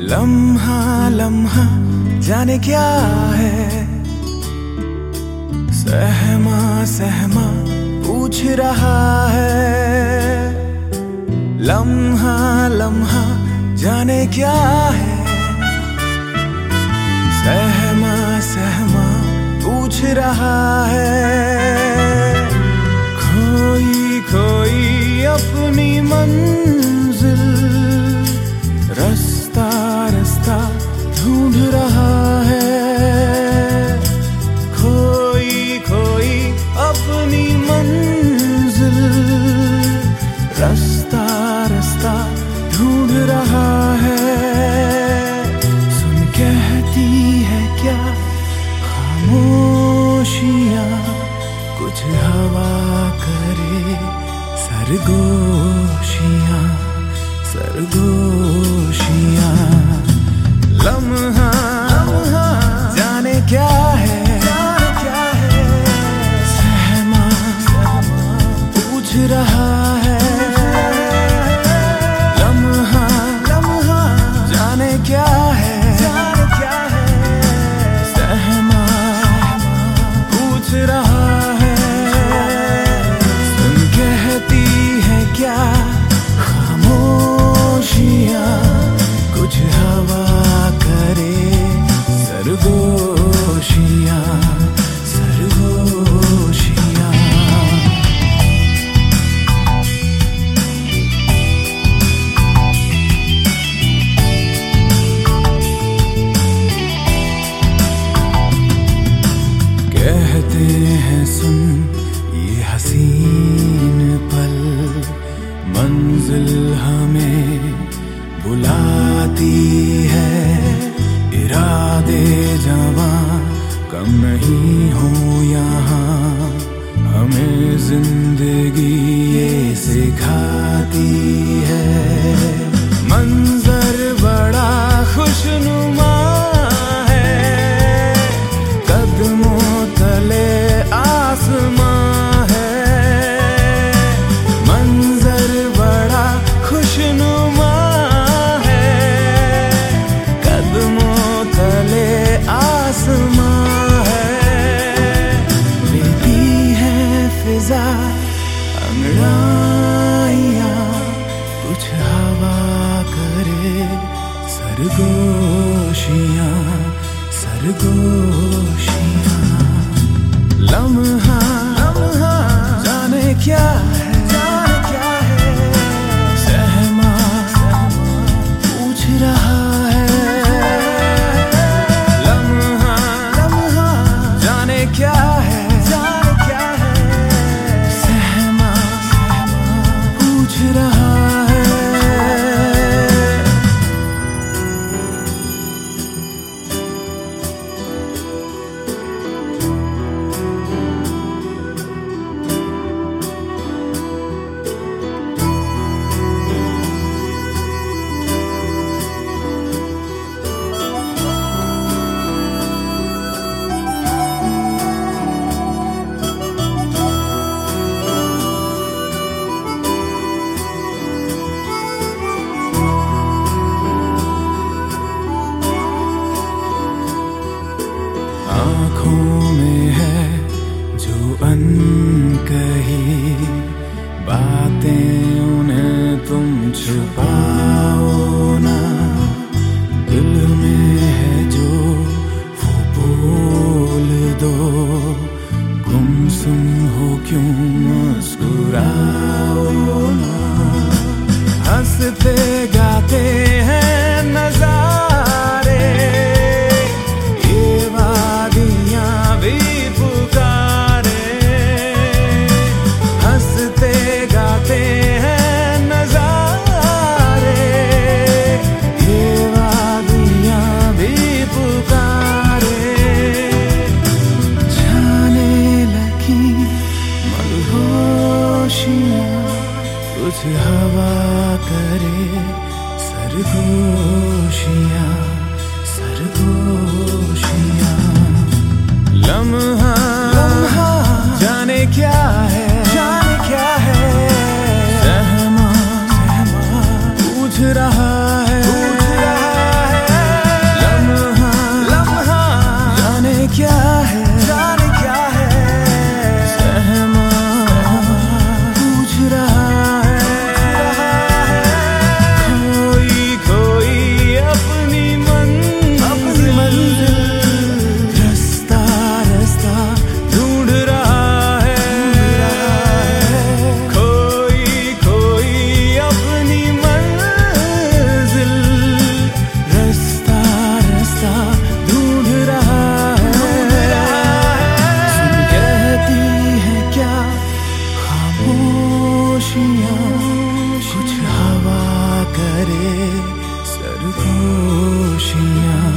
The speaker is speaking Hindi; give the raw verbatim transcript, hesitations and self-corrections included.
लम्हा लम्हा जाने क्या है, सहमा सहमा पूछ रहा है। लम्हा लम्हा जाने क्या है, सहमा सहमा पूछ रहा है। खोई खोई अपनी मंजिल, रास्ता रास्ता ढूंढ रहा है। खोई खोई अपनी मंजिल, रास्ता रास्ता ढूंढ रहा है। सुन कहती है क्या खामोशियां, कुछ हवा करे सरगोशियां सरगोशियां। लम्हा लम्हा जाने क्या है, क्या है, सहमा सहमा पूछ रहा है। लम्हा लम्हा जाने क्या है, क्या है, सहमा पूछ रहा है। सुन कहती है क्या खामोशियां, कुछ हवा करे सरगोशियां सरगोशियां। कहते हैं सुन ये हसीन पल, मंजिल हमें बुलाती है। इरादे जवां कम नहीं हो यहाँ, हमें जिंदगी ये सिखाती है। मंजर बड़ा खुशनुमा है, कदमों तले आसमां है। मंजर बड़ा खुशनुमा है, कदमों तले आसमां है। लेती है फिजा अंगड़ाइयां, कुछ हवा करे सरगोशियां सरगोशियां। लम्हा लम्हा जाने क्या है, जाने क्या है, सहमा सहमा पूछ रहा है। लम्हा लम्हा जाने क्या है, जाने क्या है, सहमा सहमा पूछ रहा है। आँखों में है जो अनकही बातें, उन्हें तुम छुपाओ ना। दिल में है जो वो बोल दो, गुमसुम हो क्यों मुस्कुराओ ना। हंसते गाते हैं नजारे, भी पुकारे। हंसते गाते हैं नजारे, ये वादियां भी पुकारे। जाने लगी मदहोशियां, कुछ हवा करे सरगोशियां सरगोशियां। लम्हा लम्हा जाने क्या है, जाने क्या है, सहमा सहमा पूछ रहा है, पूछ रहा है। सरगोशियाँ, कुछ हवा करे सरगोशियाँ।